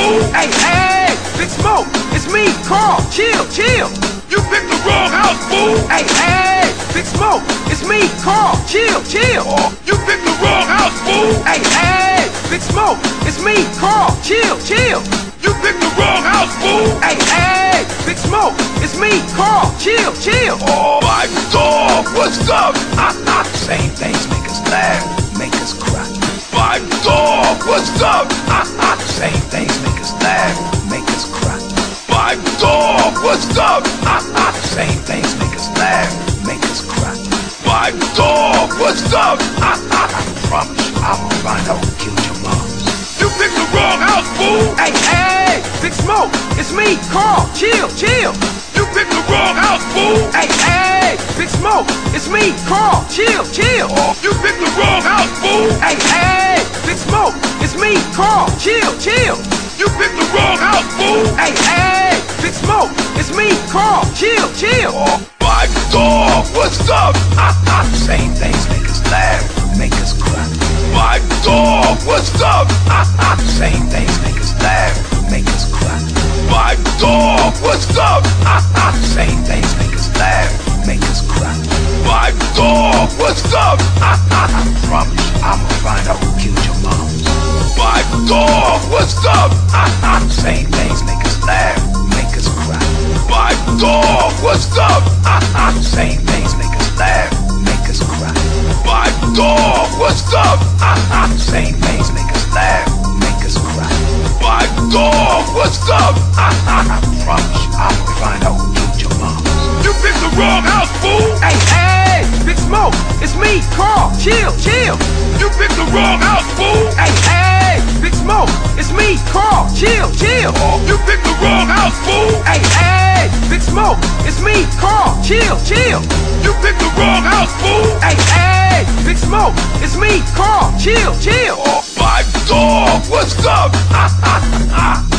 fool. Hey, hey, Big Smoke, it's me, Carl. Chill, chill. You picked the wrong house, fool. Hey, hey, Big Smoke, it's me, Carl. Chill, chill. You picked the wrong house, fool. Hey, hey, Big Smoke, it's me, Carl. Chill, chill. You picked the wrong house, fool. Hey, hey, Big Smoke, it's me, Carl. Chill, chill. Oh my dog, what's up? Same things make us laugh, make us cry. My dog, what's up? Same things make us laugh, make us cry. My dog, what's up? Same things make us laugh, make us cry. My dog, what's up? I promise you, I'ma find out who killed your mom. You picked the wrong house, fool. Hey, hey, Big Smoke, it's me, Carl. Chill, chill. You picked the wrong house, fool. Hey, hey, Big Smoke, it's me, Carl. Chill, chill. You picked the wrong house, fool. Hey, hey, Big Smoke, it's me, Carl. Chill, chill. You picked the wrong house, fool. Hey, hey, Big Smoke, it's me, Carl. Chill, chill. My dog, what's up? Same things make us laugh, make us cry. My dog, what's up? Same things make us laugh, make us cry. My dog, what's up? Same things make us laugh, make us cry. My dog, what's up? I promise you, I'ma find out who killed your mom. My dog, what's up? Same things make us laugh, make us cry. My dog, what's up? Same things make us laugh, make us cry. My dog, what's up? Same things make us laugh, make us cry. My dog, what's up? I promise you, I'ma find out who killed your mom. You picked the wrong house, fool. Hey, hey, Big Smoke, it's me, Carl. Chill, chill. You picked the wrong house, fool. Hey, hey, Big Smoke, it's me, Carl. Chill, chill. You picked the wrong house, fool. Hey, hey, Big Smoke, it's me, Carl. Chill, chill. You picked the wrong house, fool. Hey, hey, Big Smoke, it's me, Carl. Chill, chill. My dog, what's up?